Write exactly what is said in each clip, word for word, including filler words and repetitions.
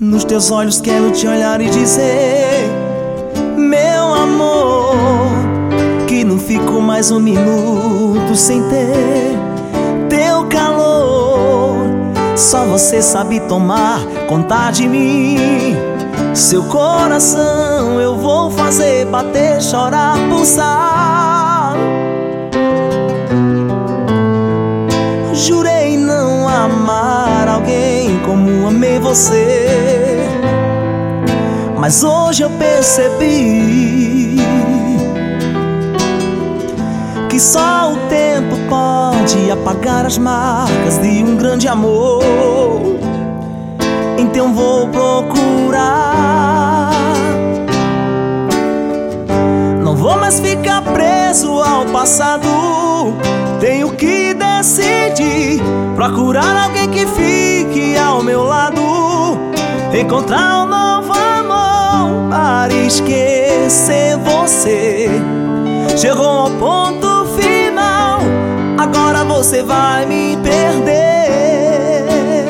Nos teus olhos quero te olhar e dizer: meu amor, que não fico mais um minuto sem ter teu calor. Só você sabe tomar conta de mim. Seu coração eu vou fazer bater, chorar, pulsar. Jurei não amar alguém como amei você, mas hoje eu percebi que só o tempo pode apagar as marcas de um grande amor. Então vou procurar. Não vou mais ficar preso ao passado. Tenho que decidir, procurar alguém que fique ao meu lado, encontrar um novo amor para esquecer você. Chegou ao ponto final, agora você vai me perder.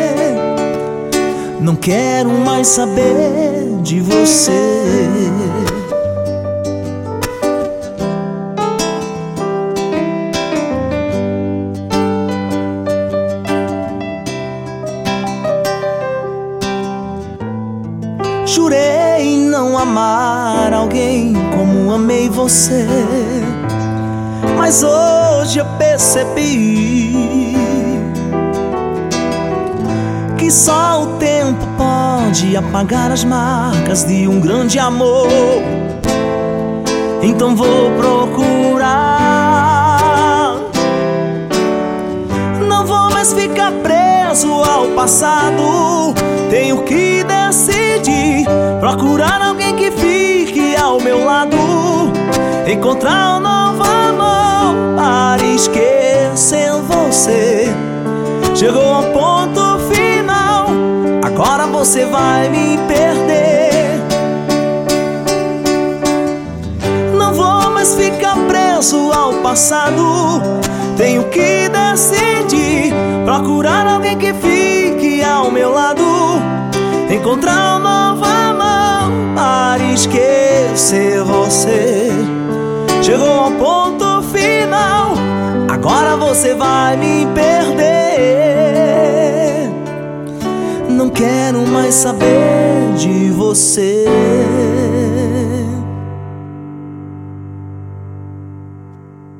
Não quero mais saber de você. Jurei não amar alguém como amei você, mas hoje eu percebi que só o tempo pode apagar as marcas de um grande amor. Então vou procurar. Não vou mais ficar preso ao passado. Tenho que decidir, procurar alguém que fique ao meu lado, encontrar um novo amor para esquecer você. Chegou ao ponto final, agora você vai me perder. Não vou mais ficar preso ao passado. Tenho que decidir, procurar alguém que fique ao meu lado, encontrar um novo amor para esquecer você. Chegou ao ponto final, agora você vai me perder. Não quero mais saber de você.